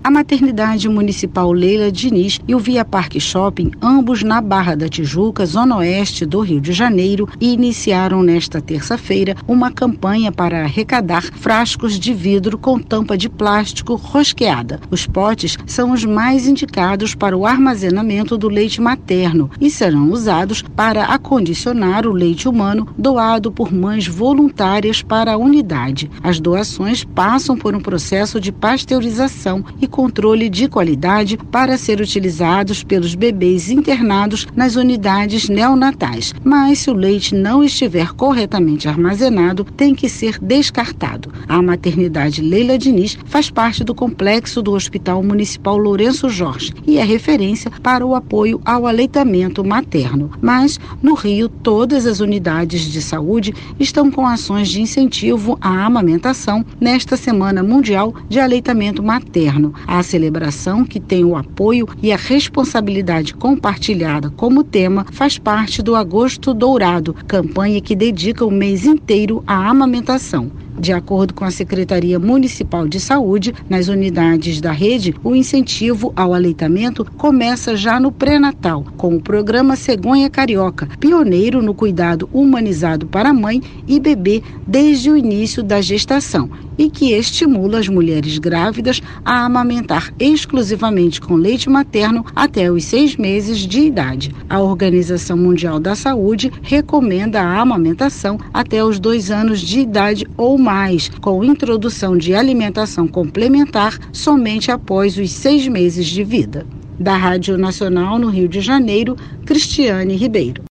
A Maternidade Municipal Leila Diniz e o Via Parque Shopping, ambos na Barra da Tijuca, zona oeste do Rio de Janeiro, iniciaram nesta terça-feira uma campanha para arrecadar frascos de vidro com tampa de plástico rosqueada. Os potes são os mais indicados para o armazenamento do leite materno e serão usados para acondicionar o leite humano doado por mães voluntárias para a unidade. As doações passam por um processo de pasteurização e controle de qualidade para ser utilizados pelos bebês internados nas unidades neonatais. Mas se o leite não estiver corretamente armazenado, tem que ser descartado. A Maternidade Leila Diniz faz parte do complexo do Hospital Municipal Lourenço Jorge e é referência para o apoio ao aleitamento materno. Mas, no Rio, todas as unidades de saúde estão com ações de incentivo à amamentação nesta Semana Mundial de Aleitamento Materno. A celebração, que tem o apoio e a responsabilidade compartilhada como tema, faz parte do Agosto Dourado, campanha que dedica o mês inteiro à amamentação. De acordo com a Secretaria Municipal de Saúde, nas unidades da rede, o incentivo ao aleitamento começa já no pré-natal, com o programa Cegonha Carioca, pioneiro no cuidado humanizado para a mãe e bebê desde o início da gestação, e que estimula as mulheres grávidas a amamentar exclusivamente com leite materno até os 6 meses de idade. A Organização Mundial da Saúde recomenda a amamentação até os 2 anos de idade ou mais, com introdução de alimentação complementar somente após os 6 meses de vida. Da Rádio Nacional no Rio de Janeiro, Cristiane Ribeiro.